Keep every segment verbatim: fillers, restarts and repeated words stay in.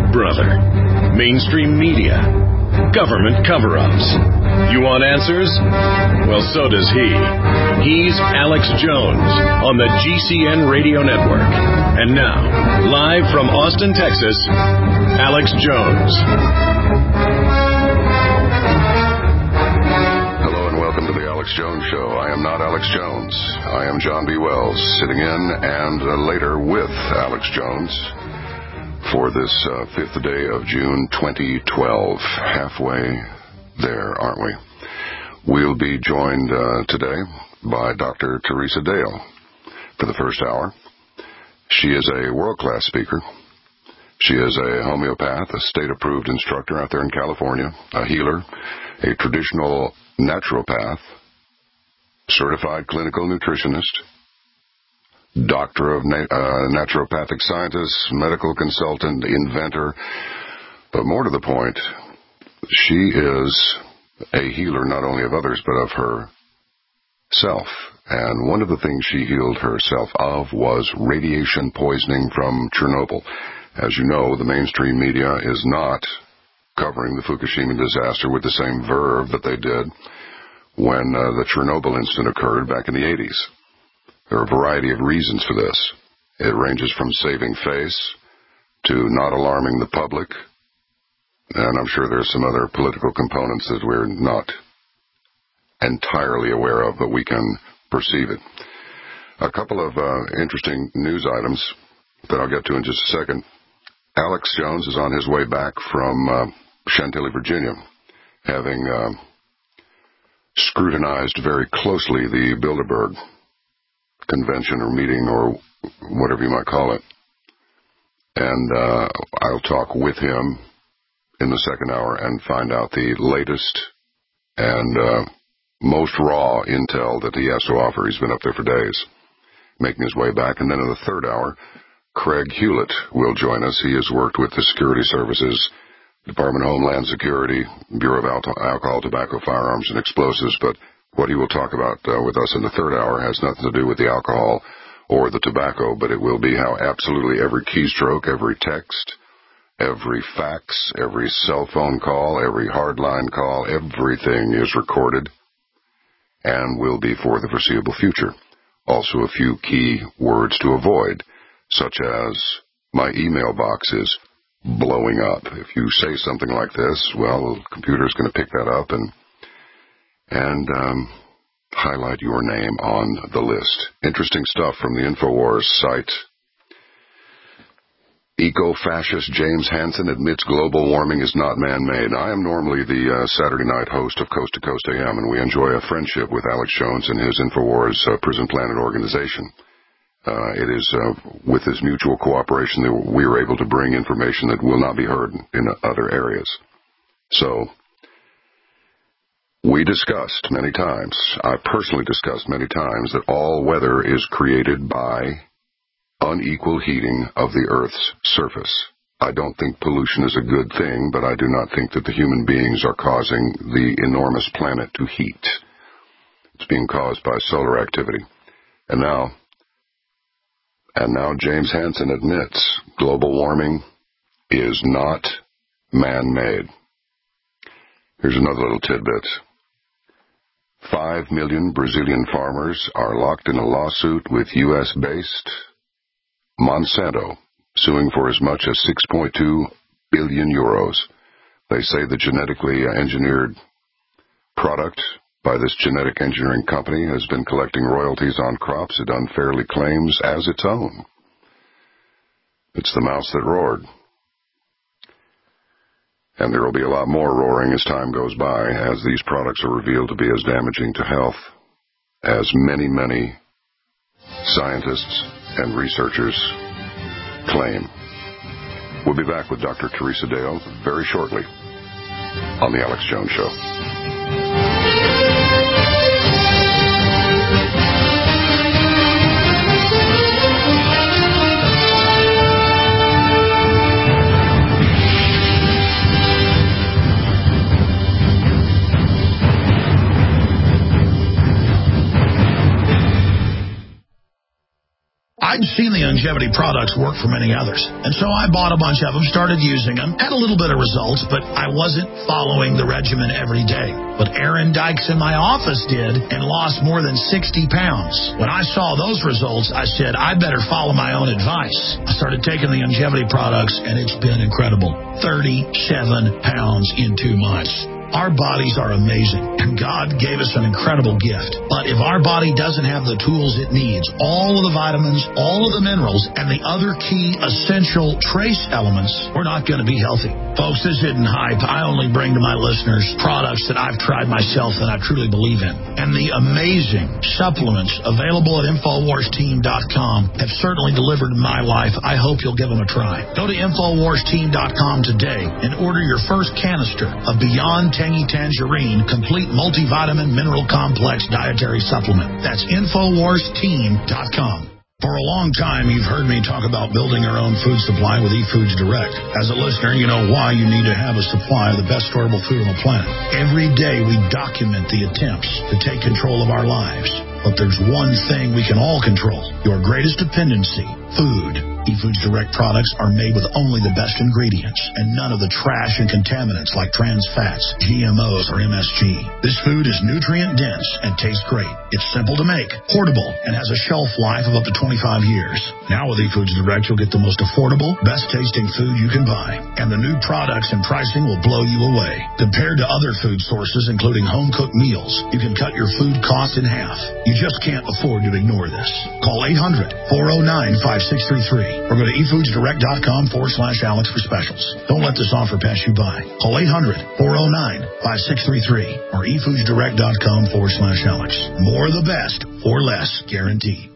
brother. Mainstream media. Government cover-ups. You want answers? Well, so does he. He's Alex Jones on the G C N Radio Network. And now, live from Austin, Texas, Alex Jones. Hello and welcome to the Alex Jones Show. I am not Alex Jones. I am John B. Wells, sitting in and uh, later with Alex Jones for this uh, fifth day of June twenty twelve. Halfway there, aren't we? We'll be joined uh, today by Doctor Teresa Dale for the first hour. She is a world-class speaker. She is a homeopath, a state-approved instructor out there in California, a healer, a traditional naturopath, certified clinical nutritionist, doctor of na- uh, naturopathic scientist, medical consultant, inventor. But more to the point, she is a healer not only of others, but of herself. And one of the things she healed herself of was radiation poisoning from Chernobyl. As you know, the mainstream media is not covering the Fukushima disaster with the same verve that they did when uh, the Chernobyl incident occurred back in the eighties. There are a variety of reasons for this. It ranges from saving face to not alarming the public, and I'm sure there's some other political components that we're not entirely aware of, but we can perceive it. A couple of uh, interesting news items that I'll get to in just a second. Alex Jones is on his way back from uh, Chantilly, Virginia, having uh, scrutinized very closely the Bilderberg convention or meeting or whatever you might call it. And uh, I'll talk with him in the second hour and find out the latest and uh, most raw intel that he has to offer. He's been up there for days, making his way back. And then in the third hour, Craig Hewlett will join us. He has worked with the Security Services, Department of Homeland Security, Bureau of Alcohol, Tobacco, Firearms, and Explosives. But what he will talk about uh, with us in the third hour has nothing to do with the alcohol or the tobacco, but it will be how absolutely every keystroke, every text, every fax, every cell phone call, every hardline call, everything is recorded and will be for the foreseeable future. Also a few key words to avoid, such as my email box is blowing up. If you say something like this, well, the computer's going to pick that up and and um, highlight your name on the list. Interesting stuff from the InfoWars site. Eco-fascist James Hansen admits global warming is not man-made. I am normally the uh, Saturday night host of Coast to Coast A M, and we enjoy a friendship with Alex Jones and his InfoWars uh, Prison Planet organization. Uh, it is uh, with this mutual cooperation that we are able to bring information that will not be heard in other areas. So, we discussed many times, I personally discussed many times, that all weather is created by unequal heating of the Earth's surface. I don't think pollution is a good thing, but I do not think that the human beings are causing the enormous planet to heat. It's being caused by solar activity. And now, and now James Hansen admits global warming is not man-made. Here's another little tidbit. Five million Brazilian farmers are locked in a lawsuit with U S-based Monsanto, suing for as much as six point two billion euros. They say the genetically engineered product by this genetic engineering company has been collecting royalties on crops it unfairly claims as its own. It's the mouse that roared. And there will be a lot more roaring as time goes by, as these products are revealed to be as damaging to health as many, many scientists and researchers claim. We'll be back with Doctor Teresa Dale very shortly on The Alex Jones Show. I'd seen the longevity products work for many others, and so I bought a bunch of them, started using them, had a little bit of results, but I wasn't following the regimen every day. But Aaron Dykes in my office did and lost more than sixty pounds. When I saw those results, I said, I better follow my own advice. I started taking the longevity products, and it's been incredible. thirty-seven pounds in two months. Our bodies are amazing, and God gave us an incredible gift. But if our body doesn't have the tools it needs, all of the vitamins, all of the minerals, and the other key essential trace elements, we're not going to be healthy. Folks, this isn't hype. I only bring to my listeners products that I've tried myself and I truly believe in. And the amazing supplements available at Infowars Team dot com have certainly delivered in my life. I hope you'll give them a try. Go to Infowars Team dot com today and order your first canister of Beyond Tangy Tangerine Complete Multivitamin Mineral Complex Dietary Supplement. That's Infowars Team dot com. For a long time, you've heard me talk about building our own food supply with eFoods Direct. As a listener, you know why you need to have a supply of the best storable food on the planet. Every day, we document the attempts to take control of our lives. But there's one thing we can all control, your greatest dependency, food. eFoods Direct products are made with only the best ingredients and none of the trash and contaminants like trans fats, G M Os, or M S G. This food is nutrient dense and tastes great. It's simple to make, portable, and has a shelf life of up to twenty-five years. Now with eFoods Direct, you'll get the most affordable, best tasting food you can buy. And the new products and pricing will blow you away. Compared to other food sources, including home-cooked meals, you can cut your food costs in half. You just can't afford to ignore this. Call eight hundred, four oh nine, five six three three or go to eFoodsDirect.com forward slash Alex for specials. Don't let this offer pass you by. Call eight hundred, four oh nine, five six three three or eFoodsDirect.com forward slash Alex. More of the best for less, guaranteed.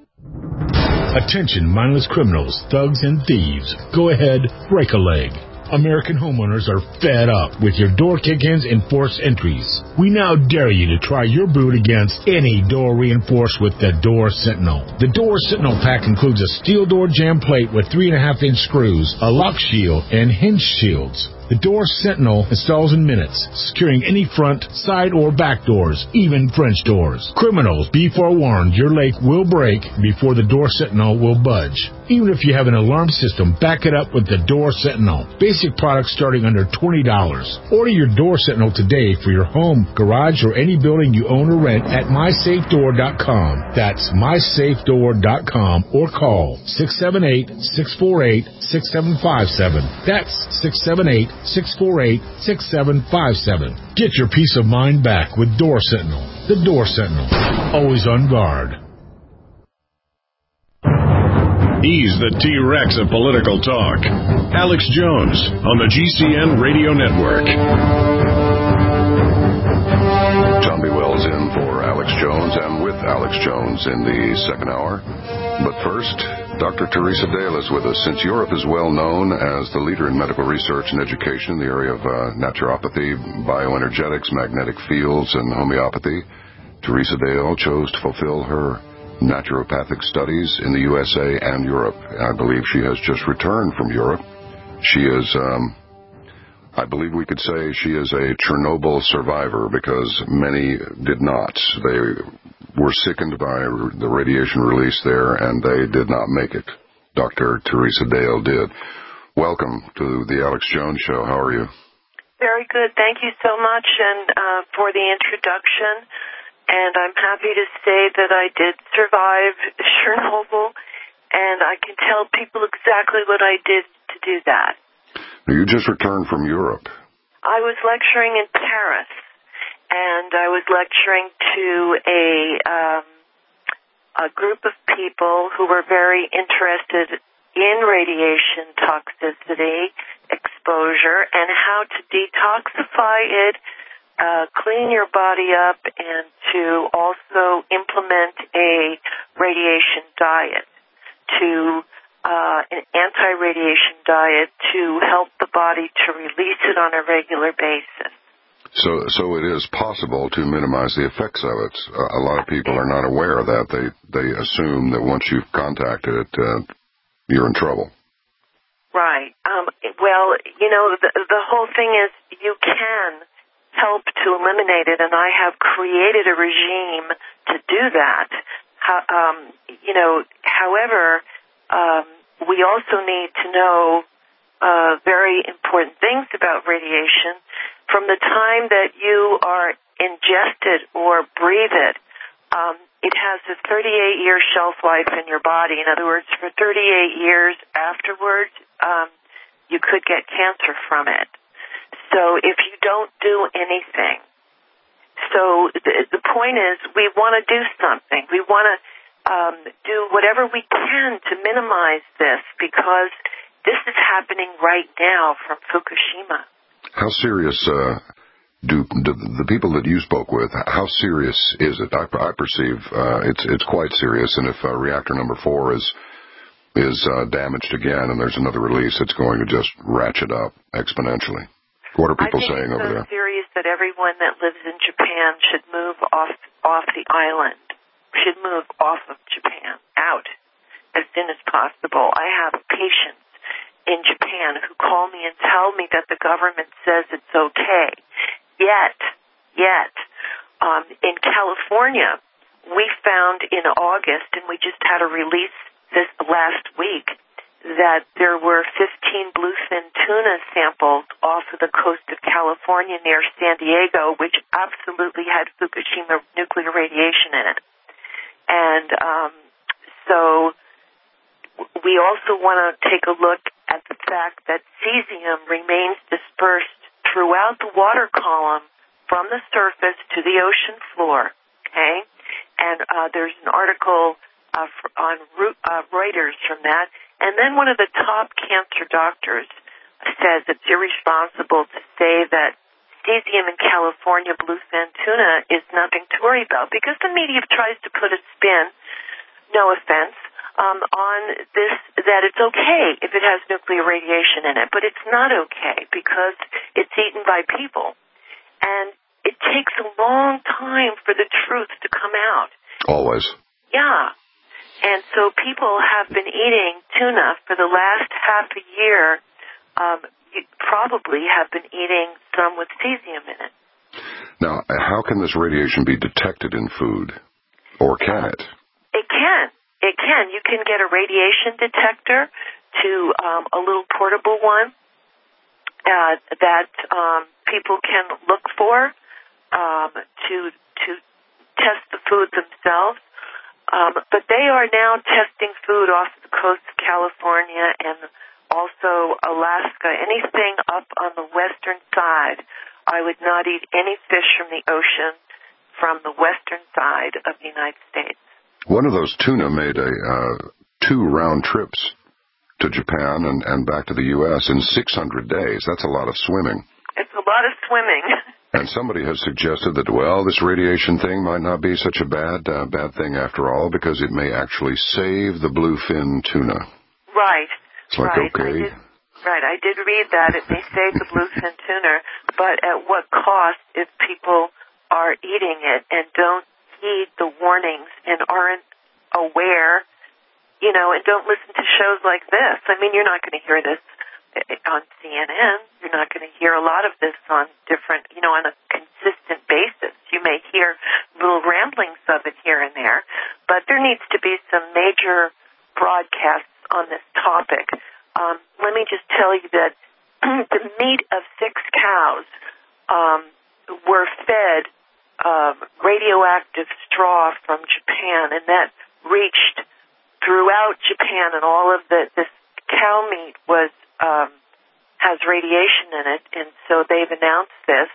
Attention, mindless criminals, thugs, and thieves. Go ahead, break a leg. American homeowners are fed up with your door kick-ins and forced entries. We now dare you to try your boot against any door reinforced with the Door Sentinel. The Door Sentinel pack includes a steel door jam plate with three and a half inch screws, a lock shield, and hinge shields. The Door Sentinel installs in minutes, securing any front, side, or back doors, even French doors. Criminals, be forewarned, your leg will break before the Door Sentinel will budge. Even if you have an alarm system, back it up with the Door Sentinel. Basic products starting under twenty dollars. Order your Door Sentinel today for your home, garage, or any building you own or rent at my safe door dot com. That's my safe door dot com or call six seven eight, six four eight, six seven five seven. That's six seven eight, six four eight, six seven five seven. Get your peace of mind back with Door Sentinel. The Door Sentinel. Always on guard. He's the T-Rex of political talk. Alex Jones on the G C N Radio Network. John B. Wells in for Alex Jones and with Alex Jones in the second hour. But first, Doctor Teresa Dale is with us. Since Europe is well known as the leader in medical research and education in the area of uh, naturopathy, bioenergetics, magnetic fields, and homeopathy, Teresa Dale chose to fulfill her naturopathic studies in the U S A and Europe. I believe she has just returned from Europe. She is, um, I believe we could say she is a Chernobyl survivor because many did not. They were sickened by the radiation release there, and they did not make it. Doctor Teresa Dale did. Welcome to the Alex Jones Show. How are you? Very good. Thank you so much and uh, for the introduction. And I'm happy to say that I did survive Chernobyl, and I can tell people exactly what I did to do that. You just returned from Europe. I was lecturing in Paris, and I was lecturing to a um, a group of people who were very interested in radiation toxicity, exposure, and how to detoxify it, Uh, clean your body up, and to also implement a radiation diet, to uh, an anti-radiation diet to help the body to release it on a regular basis. So, so it is possible to minimize the effects of it. Uh, a lot of people are not aware of that. They they assume that once you've contacted it, uh, you're in trouble. Right. Um, well, you know, the, the whole thing is you can help to eliminate it, and I have created a regime to do that. How, um, you know, however, we also need to know uh, very important things about radiation. From the time that you are ingested or breathe it, um, it has a thirty-eight year shelf life in your body. In other words, for thirty-eight years afterwards, um, you could get cancer from it. So if you don't do anything, so the, the point is we want to do something. We want to um, do whatever we can to minimize this, because this is happening right now from Fukushima. How serious uh, do, do the people that you spoke with, how serious is it? I, I perceive uh, it's it's quite serious, and if uh, reactor number four is is uh, damaged again and there's another release, it's going to just ratchet up exponentially. What are people saying over there? I think it's so serious that everyone that lives in Japan should move off off the island, should move off of Japan, out, as soon as possible. I have patients in Japan who call me and tell me that the government says it's okay. Yet, yet, um, in California, we found in August, and we just had a release this last week, that there were fifteen bluefin tuna samples off of the coast of California near San Diego, which absolutely had Fukushima nuclear radiation in it. And um, so we also want to take a look at the fact that cesium remains dispersed throughout the water column from the surface to the ocean floor, okay? And uh, there's an article uh, on uh, Reuters from that. And then one of the top cancer doctors says it's irresponsible to say that cesium in California bluefin tuna is nothing to worry about, because the media tries to put a spin, no offense, Um, on this, that it's okay if it has nuclear radiation in it, but it's not okay because it's eaten by people. And it takes a long time for the truth to come out. Always. Yeah. And so people have been eating tuna for the last half a year. Um, you probably have been eating some with cesium in it. Now, how can this radiation be detected in food? Or can it? It can. It can. You can get a radiation detector to um, a little portable one uh, that um, people can look for um, to to test the food themselves. Um, but they are now testing food off the coast of California and also Alaska. Anything up on the western side, I would not eat any fish from the ocean from the western side of the United States. One of those tuna made a uh, two round trips to Japan and, and back to the U S in six hundred days. That's a lot of swimming. It's a lot of swimming. And somebody has suggested that, well, this radiation thing might not be such a bad uh, bad thing after all, because it may actually save the bluefin tuna. Right. It's like, right. okay. I did, right. I did read that. It may save the bluefin tuna, but at what cost if people are eating it and don't heed the warnings and aren't aware, you know, and don't listen to shows like this. I mean, you're not going to hear this on C N N. You're not going to hear a lot of this on different, you know, on a consistent basis. You may hear little ramblings of it here and there, but there needs to be some major broadcasts on this topic. Um, let me just tell you that the meat of six cows um, were fed Um, radioactive straw from Japan, and that reached throughout Japan, and all of the this cow meat was um, has radiation in it, and so they've announced this,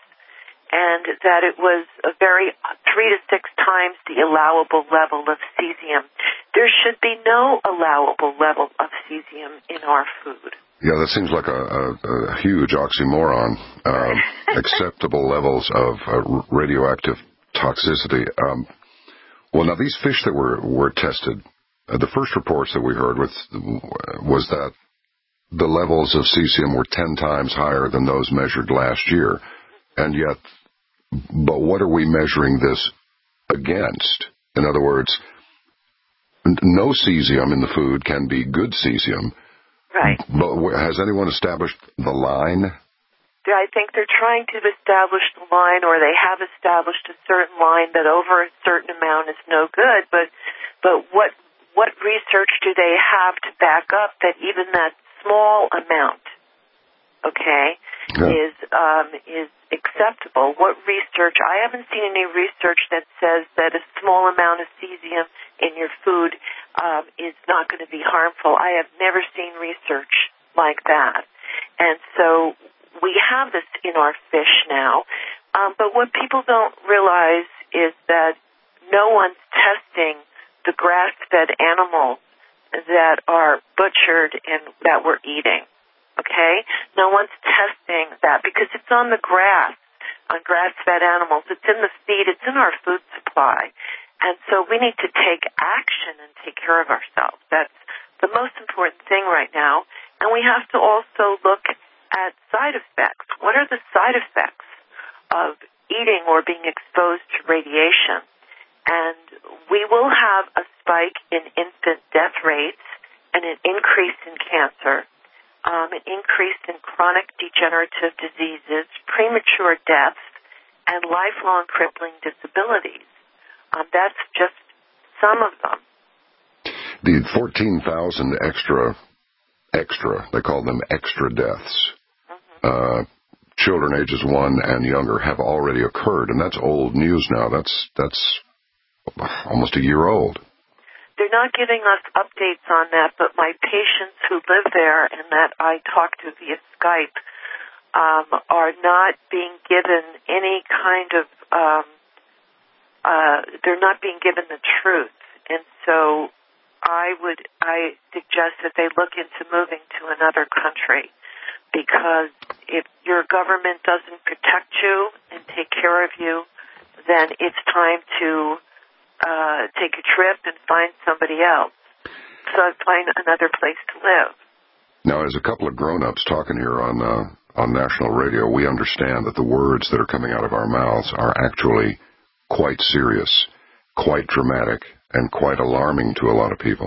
and that it was a very three to six times the allowable level of cesium. There should be no allowable level of cesium in our food. Yeah, that seems like a, a, a huge oxymoron. Uh, acceptable levels of uh, radioactive toxicity. Um, well, now these fish that were were tested, uh, the first reports that we heard with was that the levels of cesium were ten times higher than those measured last year, and yet, but what are we measuring this against? In other words, no cesium in the food can be good cesium. Right. But has anyone established the line? I think they're trying to establish the line, or they have established a certain line that over a certain amount is no good. But but what what research do they have to back up that even that small amount, okay, yeah. is um, is acceptable? What research? I haven't seen any research that says that a small amount of cesium in your food um, is not going to be harmful. I have never seen research like that. And so we have this in our fish now. Um, but what people don't realize is that no one's testing the grass-fed animals that are butchered and that we're eating, okay? No one's testing that because it's on the grass, on grass-fed animals. It's in the feed. It's in our food supply. And so we need to take action and take care of ourselves. That's the most important thing right now. And we have to also look at side effects. What are the side effects of eating or being exposed to radiation? And we will have a spike in infant death rates and an increase in cancer, um, an increase in chronic degenerative diseases, premature deaths, and lifelong crippling disabilities. Um, that's just some of them. The fourteen thousand extra, extra, they call them extra deaths, mm-hmm. uh, children ages one and younger have already occurred, and that's old news now. That's that's almost a year old. They're not giving us updates on that, but my patients who live there and that I talk to via Skype um, are not being given any kind of, um, uh, they're not being given the truth. And so I would, I suggest that they look into moving to another country, because if your government doesn't protect you and take care of you, then it's time to uh, take a trip and find somebody else. So find another place to live. Now, as a couple of grown-ups talking here on uh, on national radio, we understand that the words that are coming out of our mouths are actually quite serious, quite dramatic, and quite alarming to a lot of people.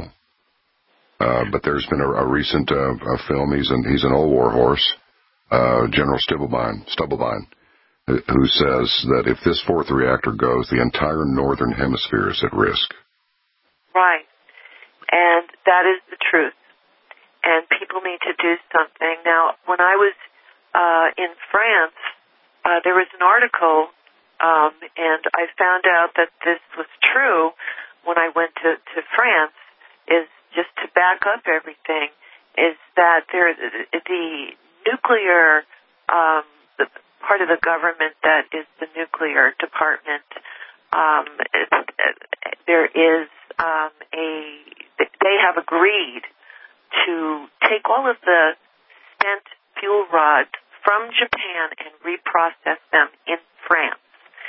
Uh, but there's been a, a recent uh, a film. He's an he's an old war horse, uh, General Stubblebine, Stubblebine, who says that if this fourth reactor goes, the entire northern hemisphere is at risk. Right, and that is the truth. And people need to do something. Now, when I was uh, in France, uh, there was an article, um, and I found out that this was true when I went to, to France, is just to back up everything, is that there the nuclear um, the part of the government that is the nuclear department, um, it, it, there is um, a, they have agreed to take all of the spent fuel rods from Japan and reprocess them in France.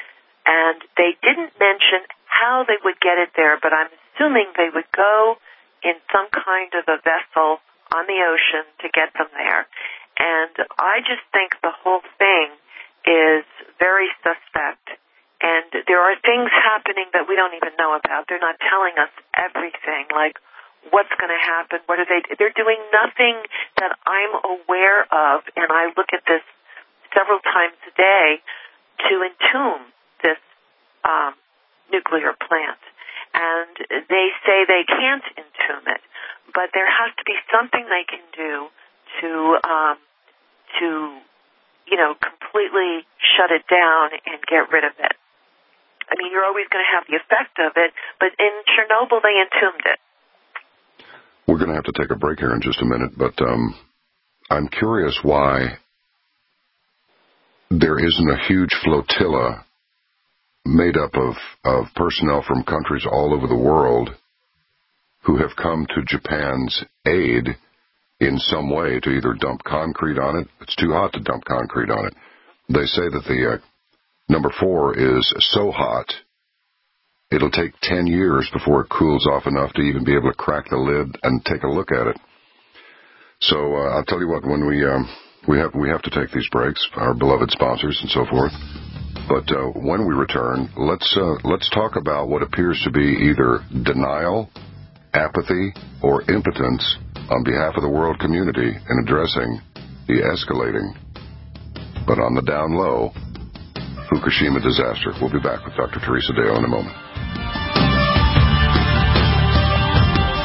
And they didn't mention how they would get it there, but I'm assuming they would go in some kind of a vessel on the ocean to get them there. And I just think the whole thing is very suspect. And there are things happening that we don't even know about. They're not telling us everything, like what's going to happen, what are they, they're doing nothing that I'm aware of, and I look at this several times a day to entomb this um, nuclear plant. And they say they can't entomb it, but there has to be something they can do to, um, to, you know, completely shut it down and get rid of it. I mean, you're always going to have the effect of it, but in Chernobyl they entombed it. We're going to have to take a break here in just a minute, but um, I'm curious why there isn't a huge flotilla made up of, of personnel from countries all over the world who have come to Japan's aid in some way to either dump concrete on it. It's too hot to dump concrete on it. They say that the uh, number four is so hot it'll take ten years before it cools off enough to even be able to crack the lid and take a look at it. So uh, I'll tell you what, when we um, we have we have to take these breaks, our beloved sponsors and so forth. But uh, when we return, let's uh, let's talk about what appears to be either denial, apathy, or impotence on behalf of the world community in addressing the escalating, but on the down low, Fukushima disaster. We'll be back with Doctor Teresa Deo in a moment.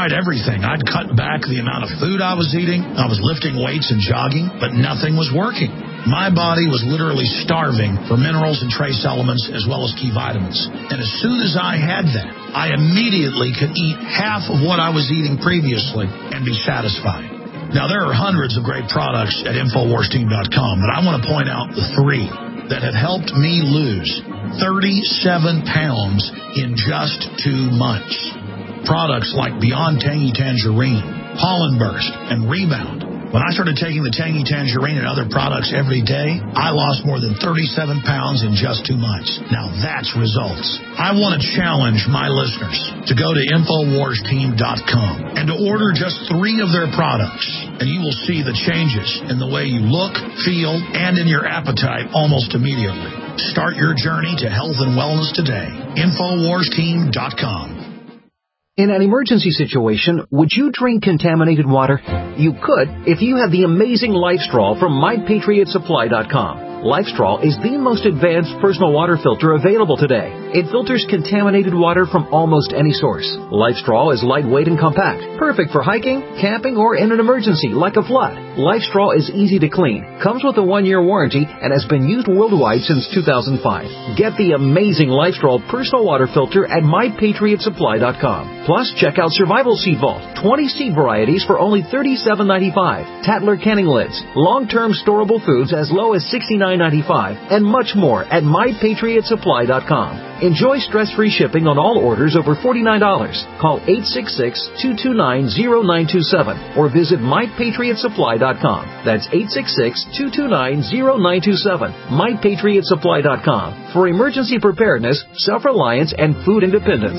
tried everything. I'd cut back the amount of food I was eating. I was lifting weights and jogging, but nothing was working. My body was literally starving for minerals and trace elements as well as key vitamins. And as soon as I had that, I immediately could eat half of what I was eating previously and be satisfied. Now, there are hundreds of great products at Infowars Team dot com, but I want to point out the three that have helped me lose thirty-seven pounds in just two months. Products like Beyond Tangy Tangerine, Pollen Burst, and Rebound. When I started taking the Tangy Tangerine and other products every day, I lost more than thirty-seven pounds in just two months. Now that's results. I want to challenge my listeners to go to Infowars Team dot com and to order just three of their products, and you will see the changes in the way you look, feel, and in your appetite almost immediately. Start your journey to health and wellness today. Infowars Team dot com. In an emergency situation, would you drink contaminated water? You could if you had the amazing LifeStraw from My Patriot Supply dot com. LifeStraw is the most advanced personal water filter available today. It filters contaminated water from almost any source. LifeStraw is lightweight and compact, perfect for hiking, camping, or in an emergency like a flood. LifeStraw is easy to clean, comes with a one-year warranty, and has been used worldwide since two thousand five. Get the amazing LifeStraw personal water filter at My Patriot Supply dot com. Plus, check out Survival Seed Vault, twenty seed varieties for only thirty-seven ninety-five. Tatler canning lids, long-term storable foods as low as sixty-nine ninety-five, and much more at My Patriot Supply dot com. Enjoy stress-free shipping on all orders over forty-nine dollars. Call eight six six, two two nine, zero nine two seven or visit My Patriot Supply dot com. That's eight six six, two two nine, zero nine two seven. My Patriot Supply dot com for emergency preparedness, self-reliance, and food independence.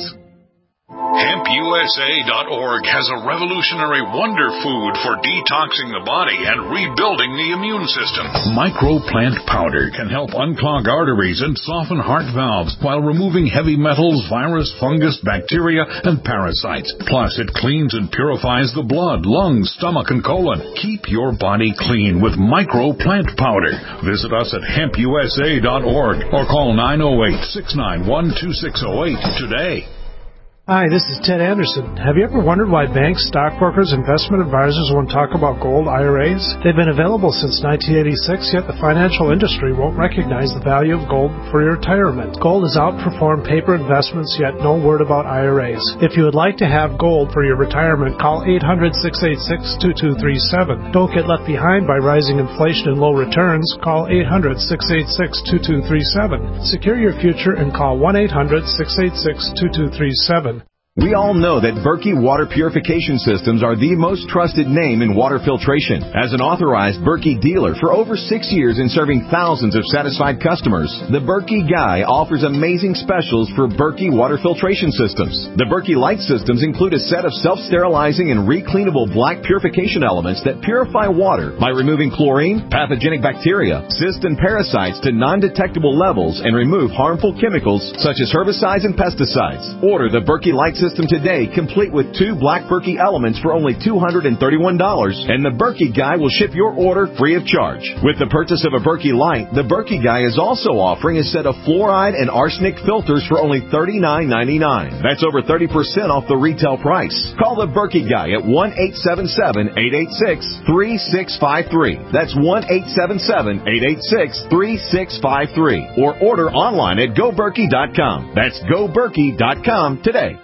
Hemp U S A dot org has a revolutionary wonder food for detoxing the body and rebuilding the immune system. Microplant powder can help unclog arteries and soften heart valves while removing heavy metals, virus, fungus, bacteria, and parasites. Plus, it cleans and purifies the blood, lungs, stomach, and colon. Keep your body clean with Microplant powder. Visit us at Hemp U S A dot org or call nine oh eight, six nine one, two six oh eight today. Hi, this is Ted Anderson. Have you ever wondered why banks, stockbrokers, investment advisors won't talk about gold I R As? They've been available since nineteen eighty-six, yet the financial industry won't recognize the value of gold for your retirement. Gold has outperformed paper investments, yet no word about I R As. If you would like to have gold for your retirement, call eight hundred, six eight six, two two three seven. Don't get left behind by rising inflation and low returns. Call eight hundred, six eight six, two two three seven. Secure your future and call one eight hundred, six eight six, two two three seven. We all know that Berkey Water Purification Systems are the most trusted name in water filtration. As an authorized Berkey dealer for over six years and serving thousands of satisfied customers, the Berkey Guy offers amazing specials for Berkey Water Filtration Systems. The Berkey Light Systems include a set of self-sterilizing and recleanable black purification elements that purify water by removing chlorine, pathogenic bacteria, cysts, and parasites to non-detectable levels and remove harmful chemicals such as herbicides and pesticides. Order the Berkey Light Systems System today, complete with two black Berkey elements for only two hundred thirty-one dollars, and the Berkey Guy will ship your order free of charge. With the purchase of a Berkey Light, the Berkey Guy is also offering a set of fluoride and arsenic filters for only thirty-nine ninety-nine. That's over thirty percent off the retail price. Call the Berkey Guy at one eight seven seven, eight eight six, three six five three. That's one eight seven seven, eight eight six, three six five three. Or order online at go berkey dot com. That's go berkey dot com today.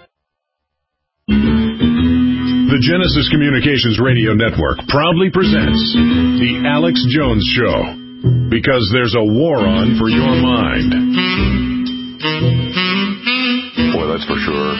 The Genesis Communications Radio Network proudly presents The Alex Jones Show, because there's a war on for your mind. Boy, that's for sure.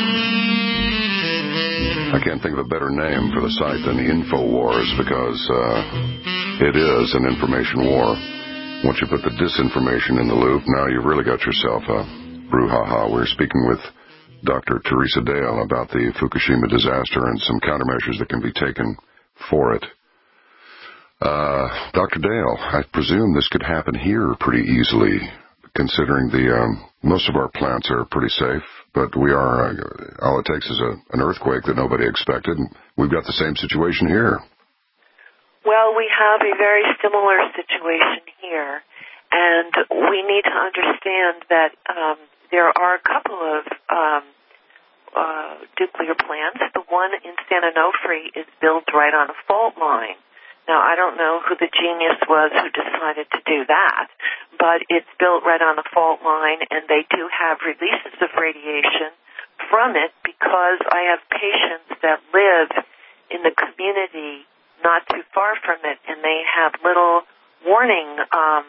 I can't think of a better name for the site than InfoWars, because uh, it is an information war. Once you put the disinformation in the loop, now you've really got yourself a brouhaha. We're speaking with Doctor Teresa Dale about the Fukushima disaster and some countermeasures that can be taken for it. Uh, Doctor Dale, I presume this could happen here pretty easily, considering the um, most of our plants are pretty safe, but we are, uh, all it takes is a, an earthquake that nobody expected, and we've got the same situation here. Well, we have a very similar situation here, and we need to understand that um, there are a couple of um, uh, nuclear plants. The one in San Onofre is built right on a fault line. Now, I don't know who the genius was who decided to do that, but it's built right on the fault line, and they do have releases of radiation from it because I have patients that live in the community not too far from it, and they have little warning, um,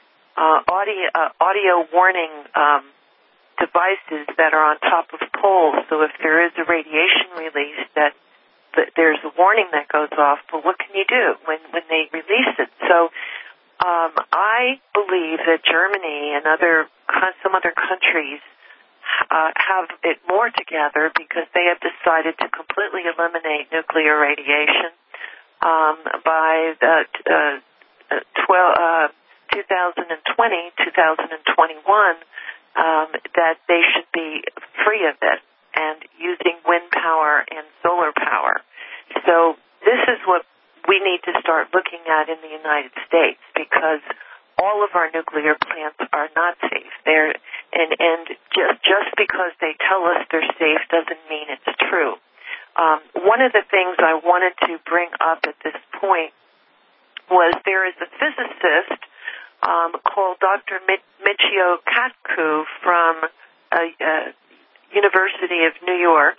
uh, audio, uh, audio warning um, devices that are on top of poles. So if there is a radiation release that there's a warning that goes off, but what can you do when, when they release it? So um, I believe that Germany and other some other countries uh, have it more together because they have decided to completely eliminate nuclear radiation um, by the, uh, twelve, uh, twenty twenty, twenty twenty-one, um, that they should be free of it and using wind power and solar power. So this is what we need to start looking at in the United States because all of our nuclear plants are not safe. They're, and, and just, just because they tell us they're safe doesn't mean it's true. Um, one of the things I wanted to bring up at this point was there is a physicist um, called Doctor Michio Kaku from uh, uh, University of New York,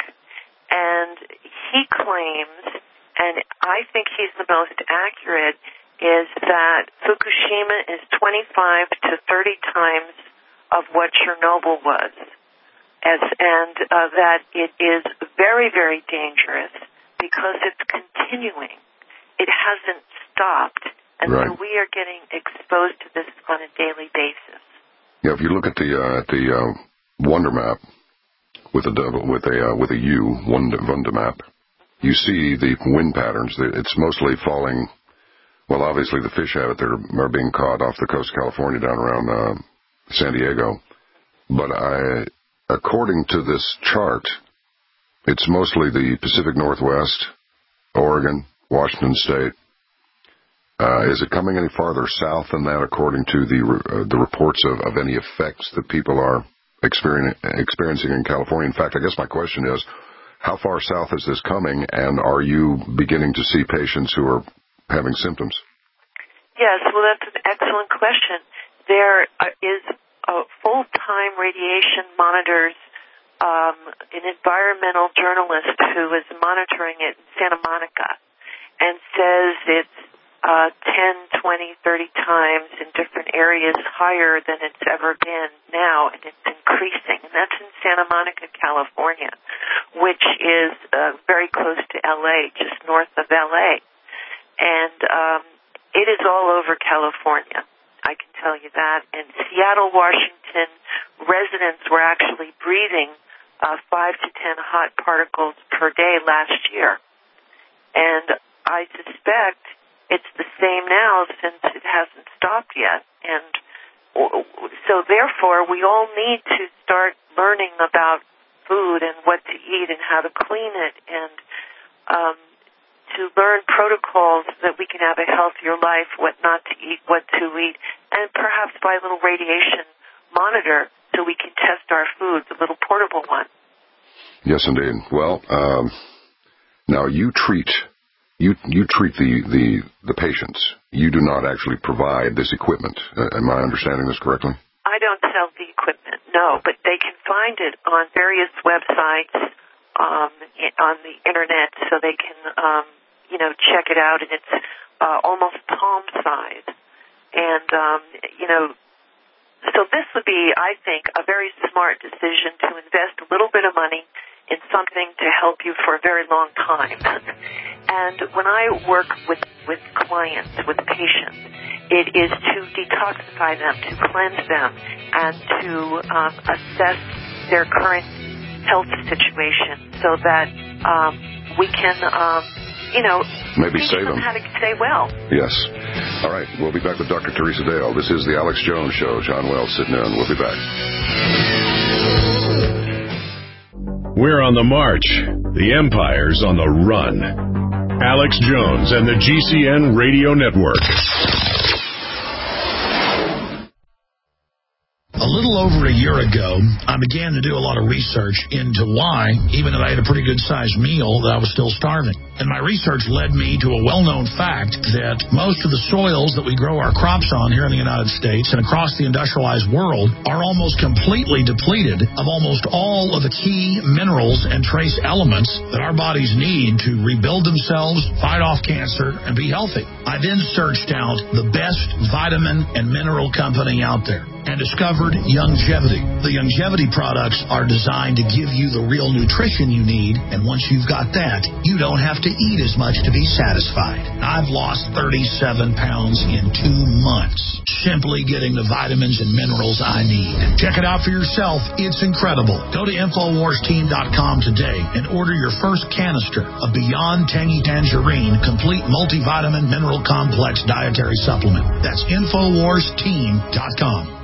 and he claims, and I think he's the most accurate, is that Fukushima is twenty-five to thirty times of what Chernobyl was, as, and uh, that it is very, very dangerous because it's continuing. It hasn't stopped, and right. So we are getting exposed to this on a daily basis. Yeah, if you look at the uh, at the uh, Wonder Map, with a with a uh, with a U, Wundermap, you see the wind patterns. It's mostly falling. Well, obviously the fish have it that are, are being caught off the coast of California down around uh, San Diego. But I, according to this chart, it's mostly the Pacific Northwest, Oregon, Washington State. Uh, is it coming any farther south than that, according to the uh, the reports of, of any effects that people are experiencing in California? In fact, I guess my question is, how far south is this coming, and are you beginning to see patients who are having symptoms? Yes, well, that's an excellent question. There is a full-time radiation monitors, um, an environmental journalist who is monitoring it in Santa Monica and says it's Uh, ten, twenty, thirty times in different areas higher than it's ever been now, and it's increasing. And that's in Santa Monica, California, which is uh, very close to L A, just north of L A. And um, it is all over California, I can tell you that. And Seattle, Washington residents were actually breathing uh, five to ten hot particles per day last year. And I suspect it's the same now since it hasn't stopped yet. And so therefore, we all need to start learning about food and what to eat and how to clean it, and um, to learn protocols that we can have a healthier life, what not to eat, what to eat, and perhaps buy a little radiation monitor so we can test our foods, a little portable one. Yes, indeed. Well, um, now you treat... You you treat the, the, the patients. You do not actually provide this equipment. Uh, am I understanding this correctly? I don't sell the equipment, no, but they can find it on various websites um, on the Internet, so they can, um, you know, check it out, and it's uh, almost palm size. And, um, you know, so this would be, I think, a very smart decision to invest a little bit of money in something to help you for a very long time. And when I work with, with clients, with patients, it is to detoxify them, to cleanse them, and to um, assess their current health situation so that um, we can, um, you know, maybe teach save them them how to stay well. Yes. All right. We'll be back with Doctor Teresa Dale. This is the Alex Jones Show. John Wells sitting in. We'll be back. We're on the march. The empire's on the run. Alex Jones and the G C N Radio Network. A little over a year ago, I began to do a lot of research into why, even though I had a pretty good-sized meal, that I was still starving. And my research led me to a well-known fact that most of the soils that we grow our crops on here in the United States and across the industrialized world are almost completely depleted of almost all of the key minerals and trace elements that our bodies need to rebuild themselves, fight off cancer, and be healthy. I then searched out the best vitamin and mineral company out there and discovered Youngevity. The Youngevity products are designed to give you the real nutrition you need, and once you've got that, you don't have to eat as much to be satisfied. I've lost thirty-seven pounds in two months, simply getting the vitamins and minerals I need. Check it out for yourself. It's incredible. Go to Infowars Team dot com today and order your first canister of Beyond Tangy Tangerine Complete Multivitamin Mineral Complex Dietary Supplement. That's Infowars Team dot com.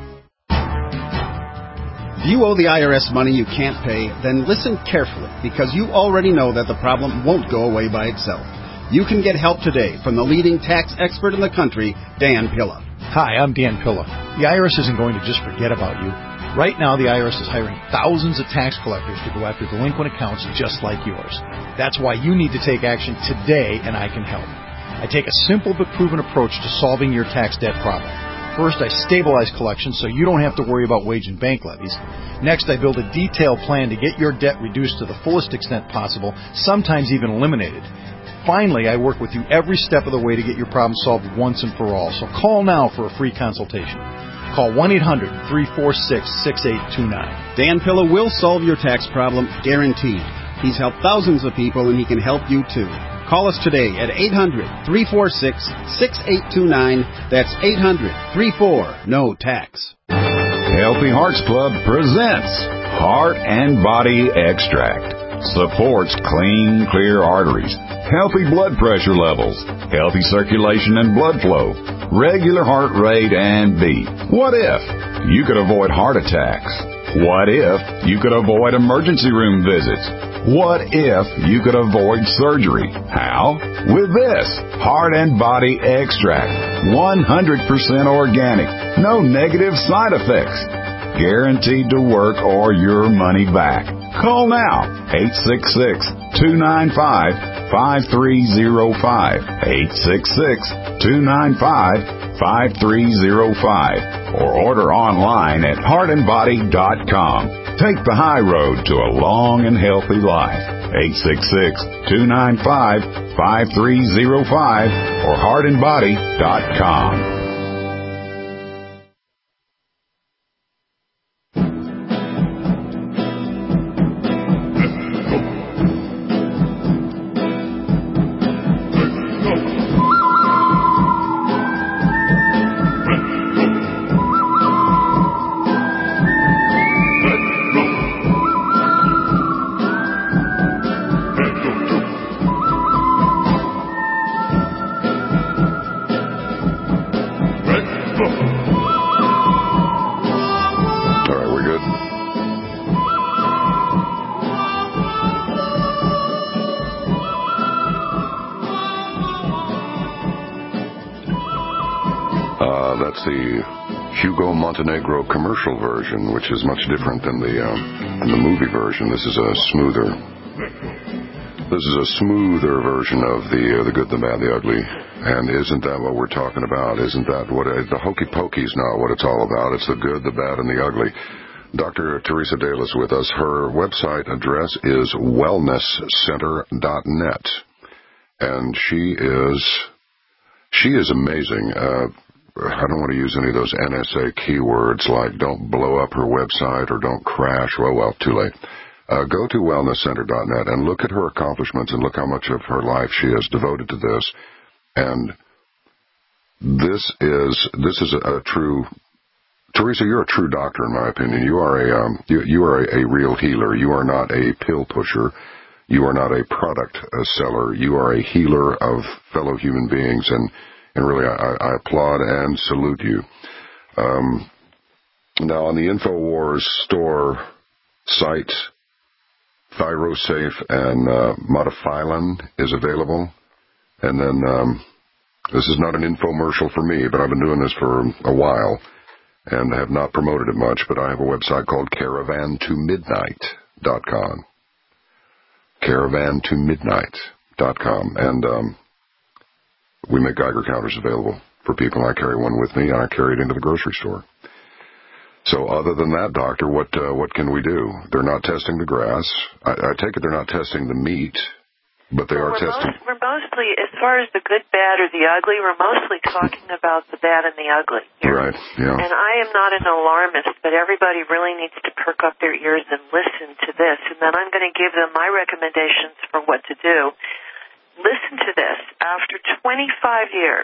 If you owe the I R S money you can't pay, then listen carefully, because you already know that the problem won't go away by itself. You can get help today from the leading tax expert in the country, Dan Pilla. Hi, I'm Dan Pilla. The I R S isn't going to just forget about you. Right now, the I R S is hiring thousands of tax collectors to go after delinquent accounts just like yours. That's why you need to take action today, and I can help. I take a simple but proven approach to solving your tax debt problem. First, I stabilize collections so you don't have to worry about wage and bank levies. Next, I build a detailed plan to get your debt reduced to the fullest extent possible, sometimes even eliminated. Finally, I work with you every step of the way to get your problem solved once and for all. So call now for a free consultation. Call one eight hundred, three four six, six eight two nine. Dan Pilla will solve your tax problem, guaranteed. He's helped thousands of people, and he can help you too. Call us today at eight hundred, three four six, six eight two nine. That's eight hundred, three four, N O tax. Healthy Hearts Club presents Heart and Body Extract. Supports clean, clear arteries, healthy blood pressure levels, healthy circulation and blood flow, regular heart rate and beat. What if you could avoid heart attacks? What if you could avoid emergency room visits? What if you could avoid surgery? How? With this Heart and Body Extract. one hundred percent organic. No negative side effects. Guaranteed to work or your money back. Call now. eight six six, two nine five, five three zero five. eight six six, two nine five, five three zero five. Or order online at heart and body dot com. Take the high road to a long and healthy life. eight six six, two nine five, five three zero five or heart and body dot com. The Hugo Montenegro commercial version, which is much different than the um, than the movie version. This is a smoother. This is a smoother version of the uh, the good, the bad, the ugly. And isn't that what we're talking about? Isn't that what uh, the hokey pokey is not what it's all about? It's the good, the bad, and the ugly. Doctor Teresa Dale is with us. Her website address is wellness center dot net, and she is she is amazing. Uh, I don't want to use any of those N S A keywords like don't blow up her website or don't crash. Well, well, too late. Uh, go to wellness center dot net and look at her accomplishments and look how much of her life she has devoted to this. And this is this is a, a true, Teresa, you're a true doctor in my opinion. You are a um, you, you are a, a real healer. You are not a pill pusher. You are not a product uh, seller. You are a healer of fellow human beings, and And really, I, I applaud and salute you. Um, now, on the InfoWars store site, ThyroSafe and uh, Modifilin is available. And then, um, this is not an infomercial for me, but I've been doing this for a while. and have not promoted it much, but I have a website called caravan to midnight dot com. caravan to midnight dot com. And um, we make Geiger counters available for people. I carry one with me, and I carry it into the grocery store. So other than that, doctor, what uh, what can we do? They're not testing the grass. I, I take it they're not testing the meat, but they well, are we're testing... Most, we're mostly, as far as the good, bad, or the ugly, we're mostly talking about the bad and the ugly here. Right, yeah. And I am not an alarmist, but everybody really needs to perk up their ears and listen to this. And then I'm going to give them my recommendations for what to do. Listen to this. After twenty-five years...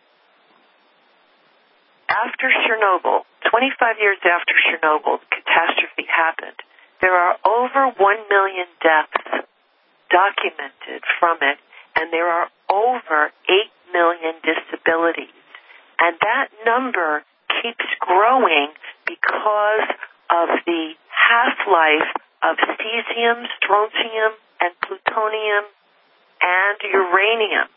After Chernobyl, twenty-five years after Chernobyl, the catastrophe happened, there are over one million deaths documented from it, and there are over eight million disabilities. And that number keeps growing because of the half-life of cesium, strontium, and plutonium, and uranium.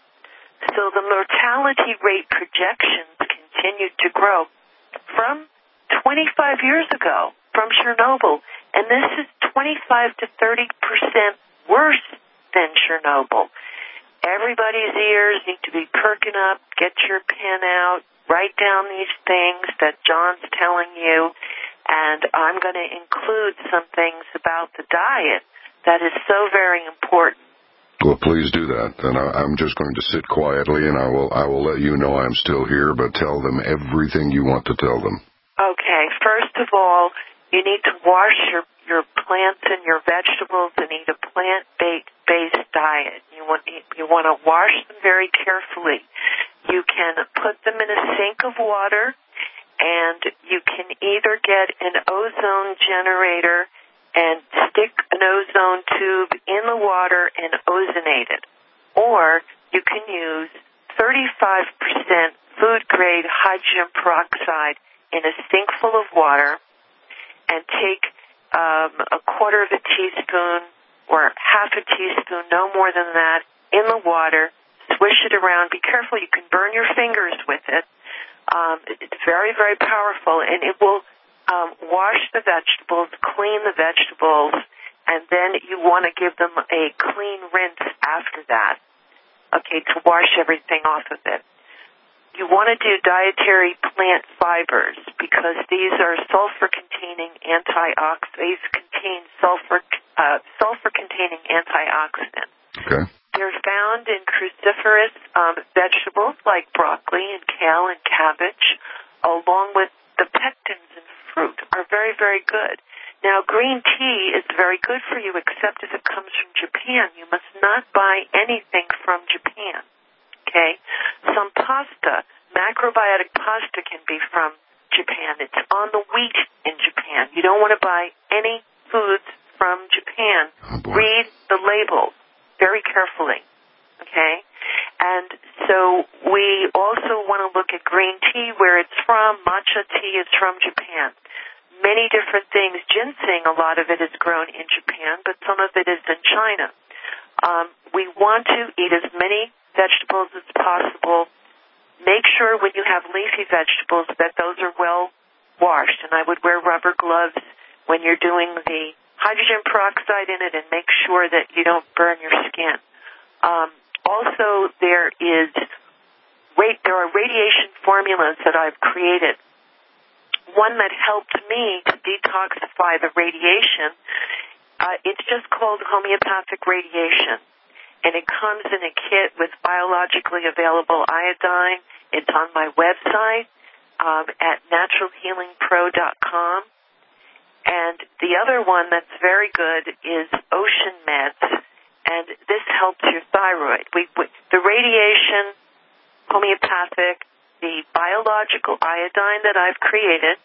So the mortality rate projections continued to grow from twenty-five years ago, from Chernobyl, and this is twenty-five to thirty percent worse than Chernobyl. Everybody's ears need to be perking up. Get your pen out. Write down these things that John's telling you, and I'm going to include some things about the diet that is so very important. Well, please do that. And I, I'm just going to sit quietly, and I will I will let you know I'm still here, but tell them everything you want to tell them. Okay. First of all, you need to wash your, your plants and your vegetables and eat a plant-based diet. You want, you want to wash them very carefully. You can put them in a sink of water, and you can either get an ozone generator and stick an ozone tube in the water and ozonate it. Or you can use thirty-five percent food-grade hydrogen peroxide in a sink full of water and take um, a quarter of a teaspoon or half a teaspoon, no more than that, in the water, swish it around. Be careful, you can burn your fingers with it. Um, it's very, very powerful, and it will Um, wash the vegetables, clean the vegetables, and then you want to give them a clean rinse after that, okay, to wash everything off of it. You want to do dietary plant fibers because these are sulfur-containing antioxidants. These contain sulfur, uh, sulfur-containing antioxidants. Okay. They're found in cruciferous um, vegetables like broccoli and kale and cabbage, along with the pectins and fruit are very, very good. Now, green tea is very good for you, except if it comes from Japan. You must not buy anything from Japan, okay? Some pasta, macrobiotic pasta can be from Japan. It's on the wheat in Japan. You don't want to buy any foods from Japan. Oh, boy. Read the labels very carefully, okay? And so we also want to look at green tea, where it's from. Matcha tea is from Japan. Many different things. Ginseng, a lot of it is grown in Japan, but some of it is in China. Um, we want to eat as many vegetables as possible. Make sure when you have leafy vegetables that those are well washed, and I would wear rubber gloves when you're doing the hydrogen peroxide in it, and make sure that you don't burn your skin. Um, also, there is there are radiation formulas that I've created. One that helped me to detoxify the radiation, uh, it's just called homeopathic radiation. And it comes in a kit with biologically available iodine. It's on my website um, at natural healing pro dot com. And the other one that's very good is Ocean Meds, and this helps your thyroid. We, we, the radiation, homeopathic, the biological iodine that I've created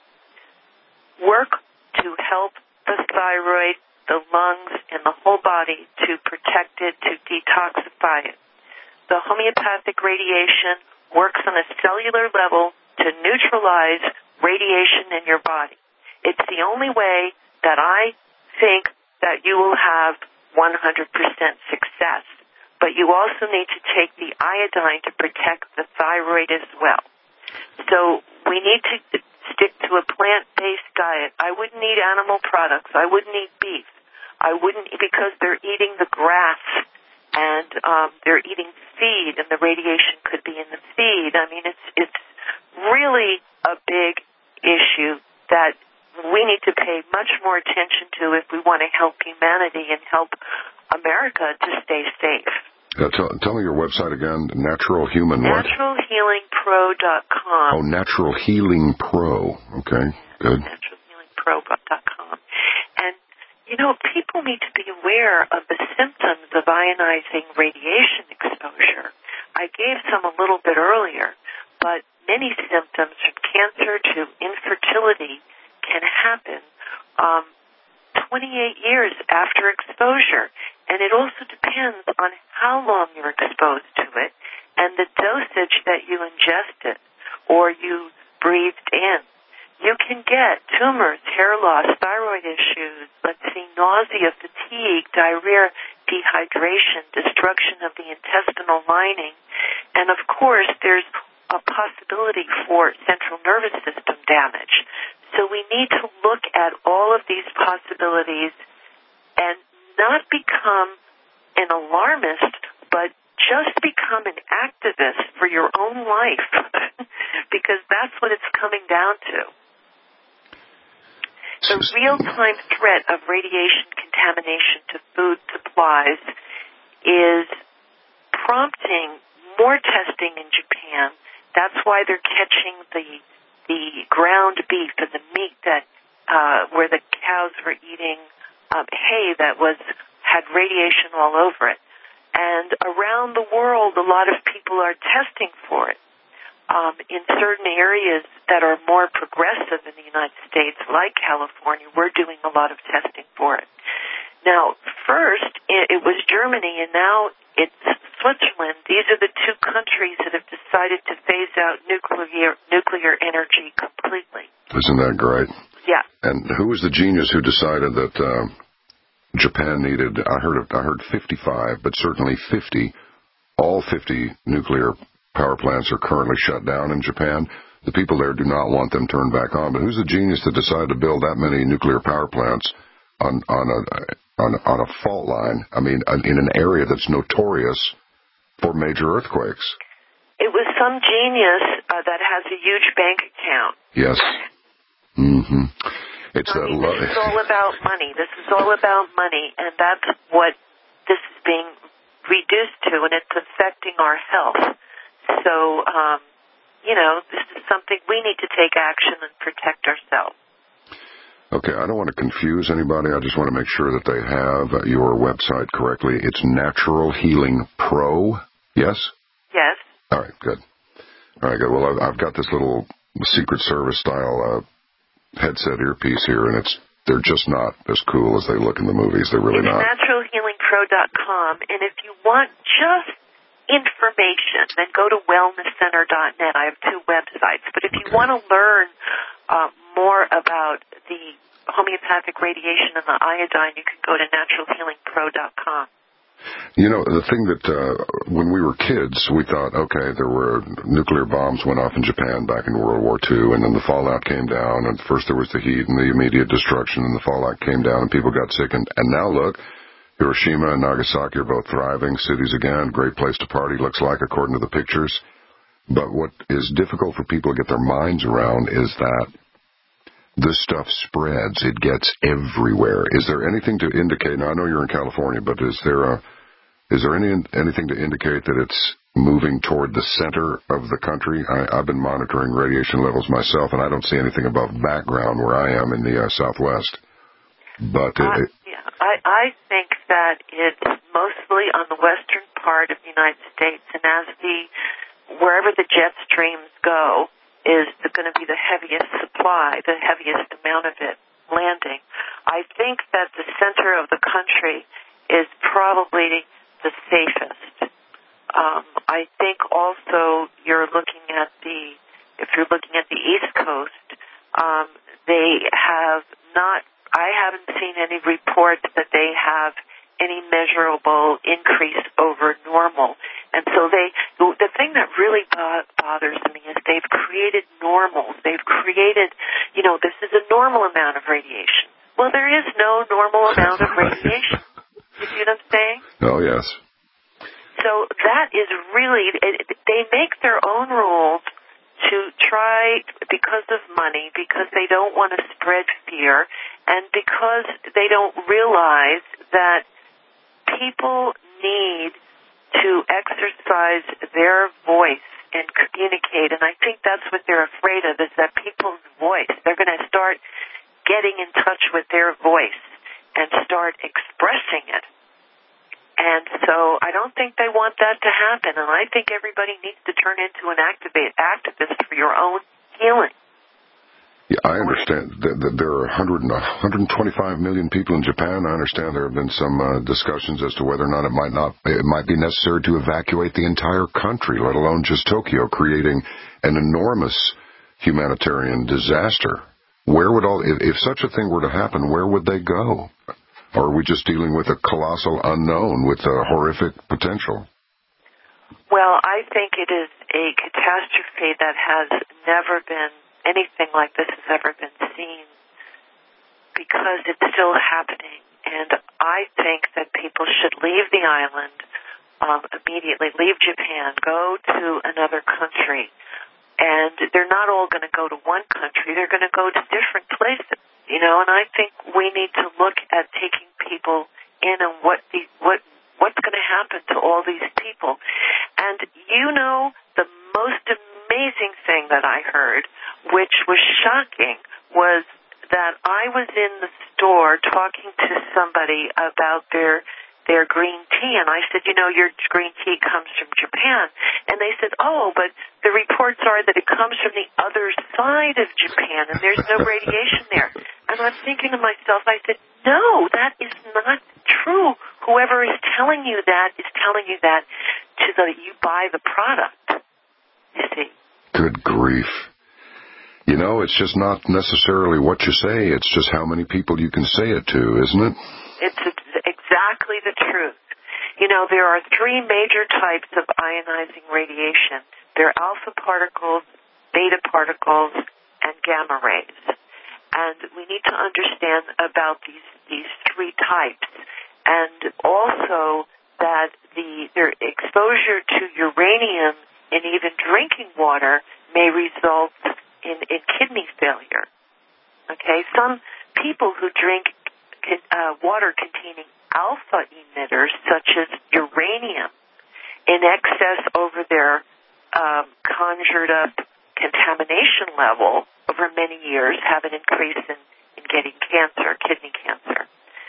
work to help the thyroid, the lungs, and the whole body to protect it, to detoxify it. The homeopathic radiation works on a cellular level to neutralize radiation in your body. It's the only way that I think that you will have one hundred percent success. But you also need to take the iodine to protect the thyroid as well. So we need to stick to a plant-based diet. I wouldn't eat animal products. I wouldn't eat beef. I wouldn't, because they're eating the grass, and um, they're eating feed, and the radiation could be in the feed. I mean, it's it's really a big issue that we need to pay much more attention to if we want to help humanity and help America to stay safe. Uh, tell, tell me your website again, Natural Human what? natural healing pro dot com. Oh, Natural Healing Pro. Okay, good. natural healing pro dot com. And, you know, people need to be aware of the symptoms of ionizing radiation exposure. I gave some a little bit earlier, but many symptoms from cancer to infertility can happen um, twenty-eight years after exposure. And it also depends on how long you're exposed to it and the dosage that you ingested or you breathed in. You can get tumors, hair loss, thyroid issues, let's see, nausea, fatigue, diarrhea, dehydration, destruction of the intestinal lining, and of course there's a possibility for central nervous system damage. So we need to look at all of these possibilities and not become an alarmist, but just become an activist for your own life, because that's what it's coming down to. The real-time threat of radiation contamination to food supplies is prompting more testing in Japan. That's why they're catching the the ground beef and the meat that uh, where the cows were eating um, hay that was had radiation all over it. And around the world, a lot of people are testing for it. Um, in certain areas that are more progressive in the United States, like California, we're doing a lot of testing for it. Now, first, it, it was Germany, and now it's Switzerland. These are the two countries that have decided to phase out nuclear nuclear energy completely. Isn't that great? Yeah. And who was the genius who decided that uh, Japan needed, I heard I heard fifty-five, but certainly fifty, all fifty nuclear power plants are currently shut down in Japan. The people there do not want them turned back on. But who's the genius that decided to build that many nuclear power plants on on a on, on a fault line? I mean, in an area that's notorious for major earthquakes. It was some genius uh, that has a huge bank account. Yes. Mm-hmm. It's I mean, lo- this is all about money. This is all about money, and that's what this is being reduced to, and it's affecting our health. So, um, you know, this is something we need to take action and protect ourselves. Okay, I don't want to confuse anybody. I just want to make sure that they have your website correctly. It's Natural Healing Pro, yes? Yes. All right, good. All right, good. Well, I've got this little Secret Service style uh, headset earpiece here, and it's they're just not as cool as they look in the movies. They're really it's not. natural healing pro dot com, and if you want just information, then go to wellness center dot net. I have two websites. But if you okay. want to learn uh, more about the homeopathic radiation and the iodine, you can go to natural healing pro dot com. You know, the thing that uh, when we were kids, we thought, okay, there were nuclear bombs went off in Japan back in World War Two, and then the fallout came down, and first there was the heat and the immediate destruction, and the fallout came down, and people got sick, and, and now look, Hiroshima and Nagasaki are both thriving cities again, great place to party, looks like, according to the pictures. But what is difficult for people to get their minds around is that this stuff spreads. It gets everywhere. Is there anything to indicate, now I know you're in California, but is there a, is there any anything to indicate that it's moving toward the center of the country? I, I've been monitoring radiation levels myself, and I don't see anything above background where I am in the uh, Southwest. But uh, it, yeah, I, I think that it's mostly on the western part of the United States, and as the wherever the jet streams go is going to be the heaviest supply, the heaviest amount of it landing. I think that the center of the country is probably the safest. Um, I think also you're looking at the, if you're looking at the East Coast, um, they have not, I haven't seen any reports that they have any measurable increase over normal. And so they, the thing that really bothers me is they've created normals. They've created, you know, this is a normal amount of radiation. Well, there is no normal amount of radiation. You see what I'm saying? Oh, yes. So that is really, they make their own rules to try, because of money, because they don't want to spread fear, and because they don't realize that people need to exercise their voice and communicate. And I think that's what they're afraid of, is that people's voice, they're going to start getting in touch with their voice and start expressing it. And so I don't think they want that to happen, and I think everybody needs to turn into an activate, activist for your own healing. Yeah, I understand that, that there are one hundred, one hundred twenty-five million people in Japan. I understand there have been some uh, discussions as to whether or not it might not it might be necessary to evacuate the entire country, let alone just Tokyo, creating an enormous humanitarian disaster. Where would all if, if such a thing were to happen, where would they go? Or are we just dealing with a colossal unknown with a horrific potential? Well, I think it is a catastrophe that has never been, anything like this has ever been seen, because it's still happening. And I think that people should leave the island um, immediately, leave Japan, go to another country. And they're not all going to go to one country. They're going to go to different places. You know, and I think we need to look at taking people in and what the, what what's going to happen to all these people. And you know, the most amazing thing that I heard, which was shocking, was that I was in the store talking to somebody about their their green tea, and I said, you know, your green tea comes from Japan. And they said, oh, but the reports are that it comes from the other side of Japan, and there's no radiation there. And I'm thinking to myself, I said, no, that is not true. Whoever is telling you that is telling you that so that you buy the product, you see. Good grief. You know, it's just not necessarily what you say. It's just how many people you can say it to, isn't it? It's exactly the truth. You know, there are three major types of ionizing radiation. There are alpha particles, beta particles, and gamma rays. And we need to understand about these these three types. And also that the their exposure to uranium in even drinking water may result in, in kidney failure. Okay? Some people who drink uh, water containing alpha emitters, such as uranium, in excess over their um, conjured up contamination level over many years, have an increase in, in getting cancer, kidney cancer.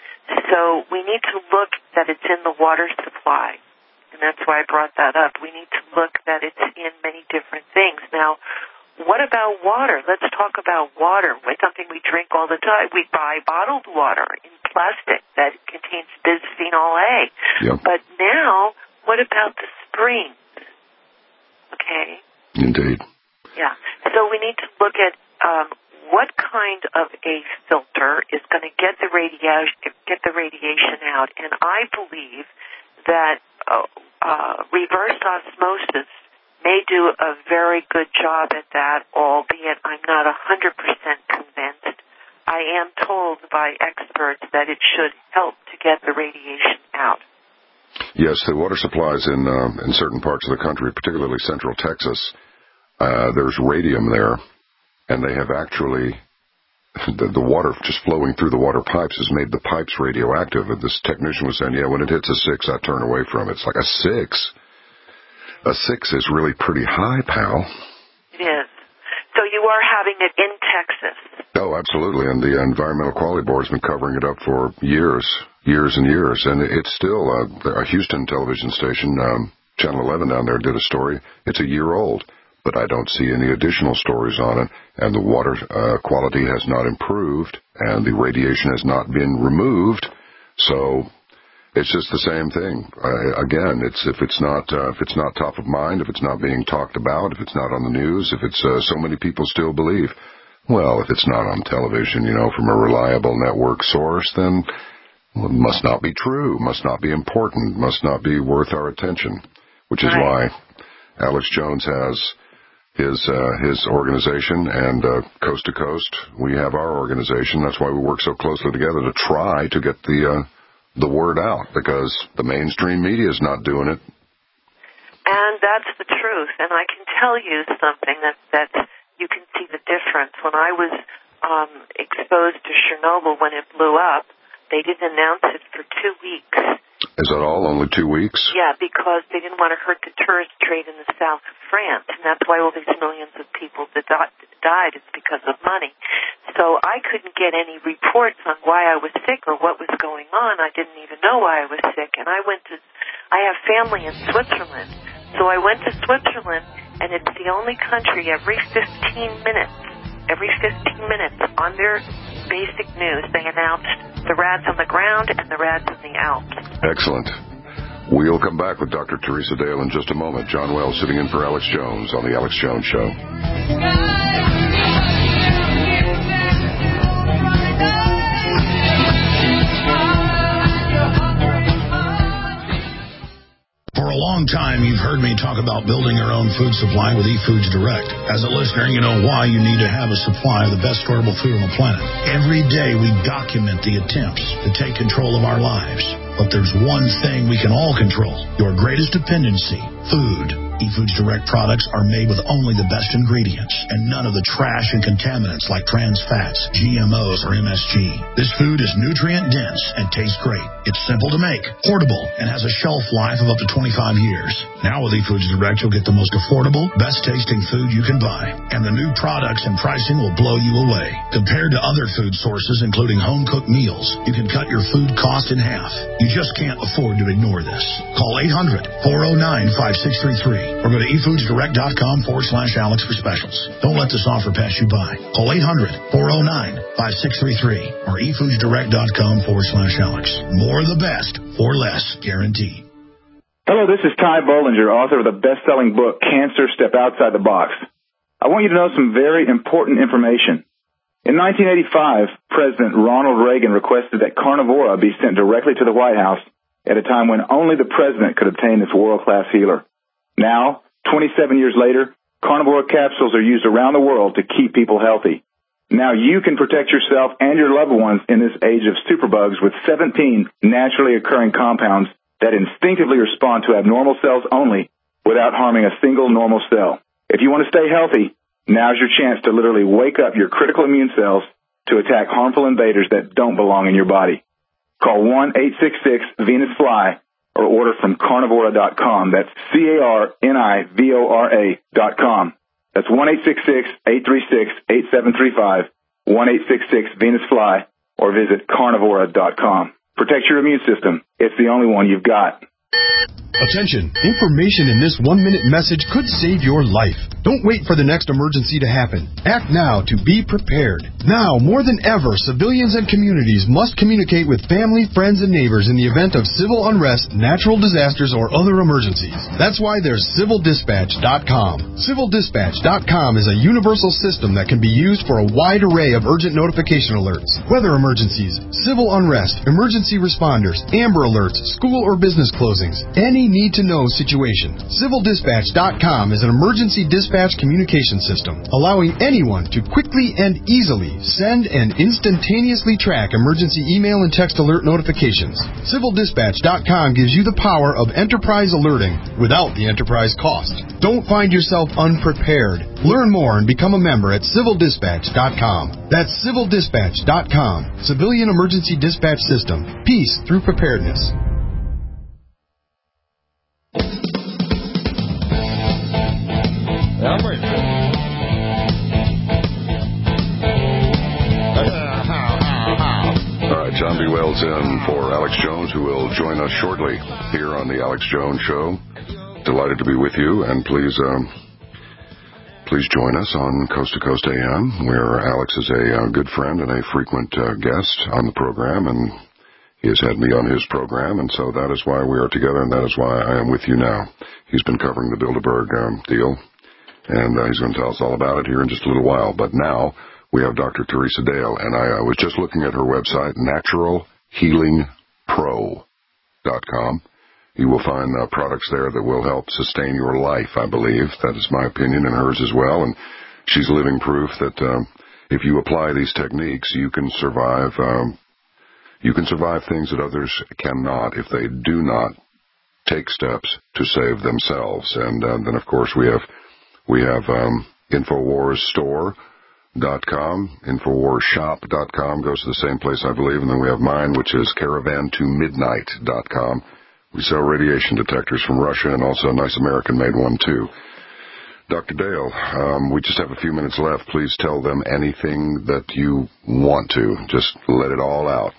So we need to look that it's in the water supply, and that's why I brought that up. We need to look that it's in many different things. Now, what about water? Let's talk about water. It's something we drink all the time. We buy bottled water in plastic that contains bisphenol A. Yep. But now, what about the springs? Okay? Indeed. Yeah. So we need to look at um, what kind of a filter is going to get the radiation get the radiation out. And I believe that uh, uh, reverse osmosis may do a very good job at that, albeit I'm not one hundred percent convinced. I am told by experts that it should help to get the radiation out. Yes, the water supplies in uh, in certain parts of the country, particularly central Texas, uh, there's radium there, and they have actually, the, the water just flowing through the water pipes has made the pipes radioactive. And this technician was saying, yeah, when it hits a six, I turn away from it. It's like a six. A six is really pretty high, pal. It is. So you are having it in Texas. Oh, absolutely. And the Environmental Quality Board has been covering it up for years, years and years. And it's still uh, a Houston television station, um, Channel eleven down there did a story. It's a year old, but I don't see any additional stories on it. And the water uh, quality has not improved, and the radiation has not been removed. So it's just the same thing. Uh, again, it's if it's not uh, if it's not top of mind, if it's not being talked about, if it's not on the news, if it's uh, so many people still believe, well, if it's not on television, you know, from a reliable network source, then well, it must not be true, must not be important, must not be worth our attention. which is right. why Alex Jones has his uh, his organization, and uh, Coast to Coast, we have our organization. That's why we work so closely together to try to get the uh, the word out, because the mainstream media is not doing it. And that's the truth. And I can tell you something that that you can see the difference. When I was um, exposed to Chernobyl when it blew up, they didn't announce it for two weeks. Is that all? Only two weeks? Yeah, because they didn't want to hurt the tourist trade in the south of France, and that's why all these millions of people that died. It's because of money. So I couldn't get any reports on why I was sick or what was going on. I didn't even know why I was sick, and I went to. I have family in Switzerland, so I went to Switzerland, and it's the only country every fifteen minutes, every fifteen minutes on their basic news, they announced the rats on the ground and the rats in the Alps. Excellent. We'll come back with Doctor Teresa Dale in just a moment. John Wells sitting in for Alex Jones on The Alex Jones Show. For a long time, you've heard me talk about building your own food supply with eFoods Direct. As a listener, you know why you need to have a supply of the best storable food on the planet. Every day, we document the attempts to take control of our lives. But there's one thing we can all control, your greatest dependency, food. eFoods Direct products are made with only the best ingredients and none of the trash and contaminants like trans fats, G M Os, or M S G. This food is nutrient dense and tastes great. It's simple to make, portable, and has a shelf life of up to twenty-five years. Now with eFoods Direct, you'll get the most affordable, best tasting food you can buy. And the new products and pricing will blow you away. Compared to other food sources, including home-cooked meals, you can cut your food cost in half. You just can't afford to ignore this. Call eight hundred, four oh nine, five six three three or go to efoodsdirect.com forward slash Alex for specials. Don't let this offer pass you by. Call eight hundred, four oh nine, five six three three or efoodsdirect.com forward slash Alex. More of the best for less, guaranteed. Hello, this is Ty Bollinger, author of the best-selling book, Cancer, Step Outside the Box. I want you to know some very important information. In nineteen eighty-five, President Ronald Reagan requested that Carnivora be sent directly to the White House at a time when only the president could obtain this world-class healer. Now, twenty-seven years later, Carnivora capsules are used around the world to keep people healthy. Now you can protect yourself and your loved ones in this age of superbugs with seventeen naturally occurring compounds that instinctively respond to abnormal cells only without harming a single normal cell. If you want to stay healthy, now's your chance to literally wake up your critical immune cells to attack harmful invaders that don't belong in your body. Call one eight six six Venus Fly or order from carnivora dot com. That's C A R N I V O R A dot com. That's one eight six six, eight three six, eight seven three five, one eight six six Venus Fly, or visit carnivora dot com. Protect your immune system. It's the only one you've got. Attention! Information in this one-minute message could save your life. Don't wait for the next emergency to happen. Act now to be prepared. Now, more than ever, civilians and communities must communicate with family, friends, and neighbors in the event of civil unrest, natural disasters, or other emergencies. That's why there's civil dispatch dot com. civil dispatch dot com is a universal system that can be used for a wide array of urgent notification alerts. Weather emergencies, civil unrest, emergency responders, Amber Alerts, school or business closings, any need-to-know situation. civil dispatch dot com is an emergency dispatch communication system, allowing anyone to quickly and easily send and instantaneously track emergency email and text alert notifications. civil dispatch dot com gives you the power of enterprise alerting without the enterprise cost. Don't find yourself unprepared. Learn more and become a member at civil dispatch dot com. That's civil dispatch dot com. Civilian Emergency Dispatch System. Peace through preparedness. All right, John B. Wells in for Alex Jones, who will join us shortly here on the Alex Jones Show. Delighted to be with you, and please, um, please join us on Coast to Coast A M, where Alex is a uh, good friend and a frequent uh, guest on the program, and he has had me on his program, and so that is why we are together, and that is why I am with you now. He's been covering the Bilderberg um, deal, and uh, he's going to tell us all about it here in just a little while. But now we have Doctor Teresa Dale, and I, I was just looking at her website, natural healing pro dot com, You will find uh, products there that will help sustain your life, I believe. That is my opinion and hers as well. And she's living proof that um, if you apply these techniques, you can survive. Um, you can survive things that others cannot if they do not take steps to save themselves. And uh, then, of course, we have we have um, Infowars Store. Dot com, Infowars Shop dot com goes to the same place, I believe, and then we have mine, which is Caravan to Midnight dot com. We sell radiation detectors from Russia and also a nice American-made one, too. Doctor Dale, um, we just have a few minutes left. Please tell them anything that you want to. Just let it all out.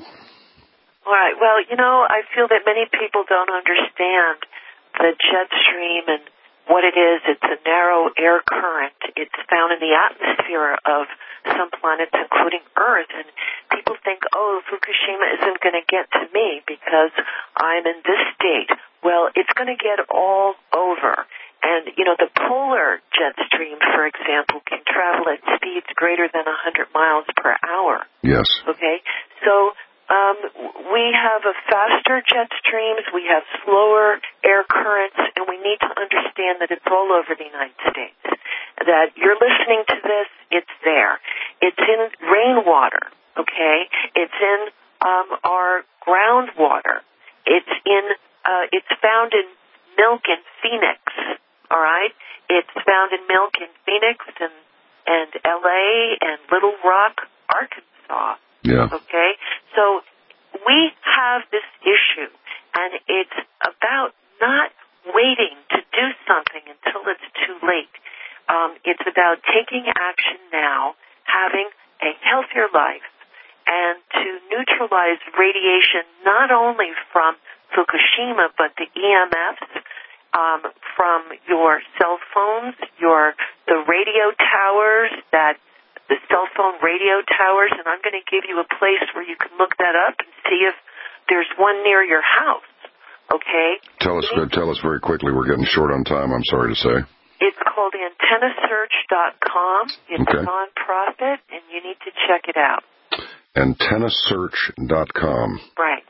All right. Well, you know, I feel that many people don't understand the jet stream and what it is. It's a narrow air current. It's found in the atmosphere of some planets, including Earth. And people think, oh, Fukushima isn't going to get to me because I'm in this state. Well, it's going to get all over. And, you know, the polar jet stream, for example, can travel at speeds greater than one hundred miles per hour. Yes. Okay? So Um, we have a faster jet streams, we have slower air currents, and we need to understand that it's all over the United States. That you're listening to this, it's there. It's in rainwater, okay? It's in um, our groundwater. It's in. Uh, it's found in milk in Phoenix, all right? It's found in milk in Phoenix and, and L A and Little Rock, Arkansas. Yeah. Okay? So we have this issue, and it's about not waiting to do something until it's too late. Um, it's about taking action now, having a healthier life, and to neutralize radiation not only from Fukushima, but the E M Fs um, from your cell phones, your the radio towers that the cell phone radio towers, and I'm going to give you a place where you can look that up and see if there's one near your house, okay? Tell us uh, tell us very quickly. We're getting short on time, I'm sorry to say. It's called antenna search dot com. It's okay. a nonprofit, and you need to check it out. antenna search dot com. Right.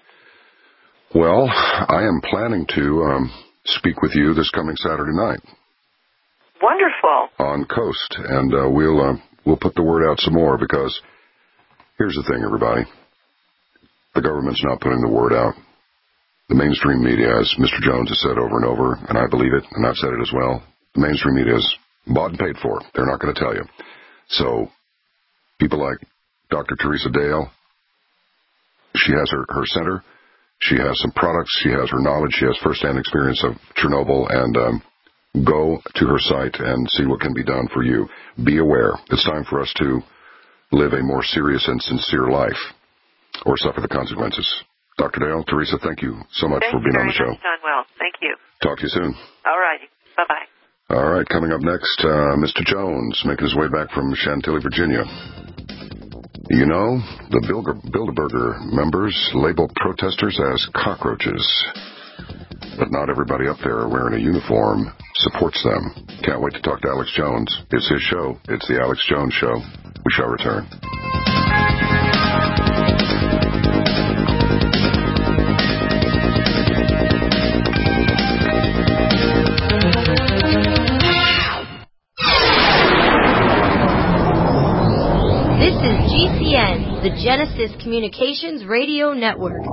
Well, I am planning to um, speak with you this coming Saturday night. Wonderful. On Coast, and uh, we'll... Uh, We'll put the word out some more because here's the thing, everybody. The government's not putting the word out. The mainstream media, as Mister Jones has said over and over, and I believe it, and I've said it as well, the mainstream media is bought and paid for. They're not going to tell you. So people like Doctor Teresa Dale, she has her, her center. She has some products. She has her knowledge. She has firsthand experience of Chernobyl, and um, go to her site and see what can be done for you. Be aware. It's time for us to live a more serious and sincere life or suffer the consequences. Doctor Dale, Teresa, thank you so much thank for being on the show. Thank you very much, John Wells. Thank you. Talk to you soon. All righty. Bye-bye. All right, coming up next, uh, Mister Jones, making his way back from Chantilly, Virginia. You know, the Bilderberger members label protesters as cockroaches. But not everybody up there wearing a uniform supports them. Can't wait to talk to Alex Jones. It's his show. It's the Alex Jones Show. We shall return. This is G C N, the Genesis Communications Radio Network.